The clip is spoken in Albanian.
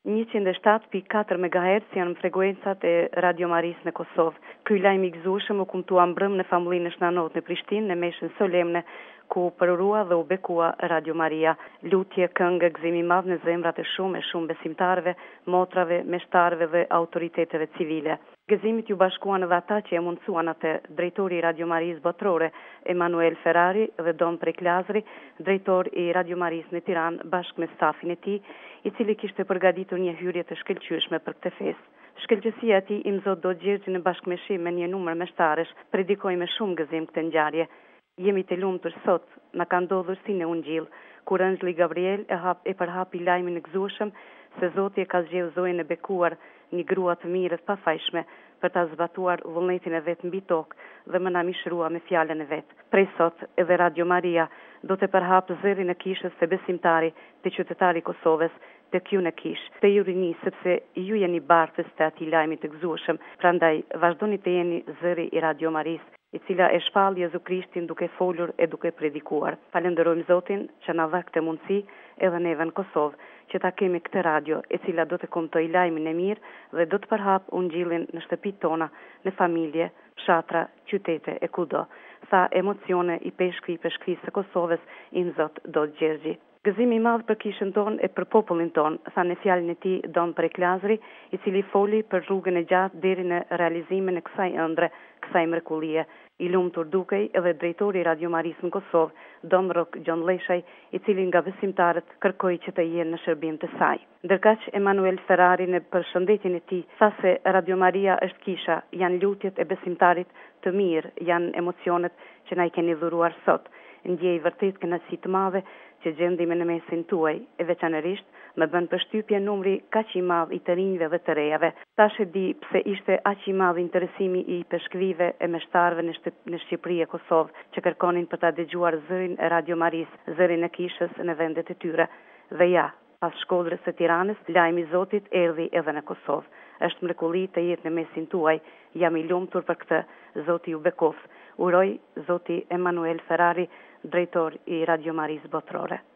107.4 MHz janë frekuencat e Radio Maris në Kosovë. Ky lajm i gëzueshëm u kumtua mbrëm në familjen e Shnanot në Prishtinë në meshën solemne ku përurua dhe u bekua Radio Maria. Lutje, këngë, gëzim i madh në zemrat e shumë besimtarëve, motrave, meshtarëve dhe autoriteteve civile. Gëzimit ju bashkuan edhe ata që e mundsuan atë, drejtori i Radio Maris Botrore, Emanuel Ferrari dhe Don Preklazri, drejtor i Radio Maris në Tiranë, bashkë me stafin e tij, i cili kishte përgatitur një hyrje të shkëlqyeshme për këtë festë. Shkëlqësia e tij im Zot do Gjergji në bashkëmeshim me një numër meshtarësh predikoi me shumë gëzim këtë ngjarje. Jemi të lumtur sot, na ka ndodhur si në Ungjil, kur Anxhelli Gabriel e përhapi lajmin e gëzueshëm se Zoti e ka zgjedhur Zoën e bekuar, një grua të mirë të pafajshme, për ta zbatuar vullnetin e vet mbi tokë dhe më na mishrua me fjalën e vet. Prej sot edhe Radio Maria do të përhapë zërin e kishës të besimtari të qytetari i Kosovës tek ju në kishë, të ju rini, sepse ju jeni bartës të atij lajmi të gëzueshëm. Prandaj vazhdoni të jeni zëri i Radio Maris, i cila e shpall Jezu Krishtin duke folur e duke predikuar. Falenderojmë Zotin që na dha këtë mundësi edhe neve në Kosovë, që ta kemi këtë radio e cila do të kontoj lajmin e mirë dhe do të përhap ungjillin në shtëpitë tona, në familje, fshatra, qytete e kudo. Sa emocione i peshkrisë së Kosovës i Zot do Gjergji. Gëzimi i madh për kishën tonë e për popullin tonë, tha në fjalën e tij Don Preklazri, i cili foli për rrugën e gjatë deri në realizimin e kësaj ëndre, kësaj mrekullie. I lumtur dukej edhe drejtori i Radio Maris në Kosovë, Don Rok Gjon Leshaj, i cili nga besimtarët kërkoi që të jenë në shërbim të saj. Ndërkaq Emanuel Ferrari në përshëndetjen e tij tha se Radio Maria është kisha, janë lutjet e besimtarit të mirë, janë emocionet që na i keni dhuruar sot. Ndjej vërtet kënaqësi të madhe që gjendemi në mesin tuaj, e veçanërisht më bën përshtypje numri kaq i madh i të rinjve dhe të rejave. Tash e di pse ishte aq i madh interesimi i peshkrive e meshtarëve në Shqipëri e Kosovë, që kërkonin për ta dëgjuar zërin e Radio Maris, zërin e kishës në vendet e tyre. Dhe ja, pas shkodrës së Tiranës, lajmi i Zotit erdhi edhe në Kosovë. Është mrekulli të jetë në mesin tuaj. Jam i lumtur për këtë. Zoti ju bekof. Uroj Zoti Emanuel Ferrari, drejtor i Radio Maris Botrore.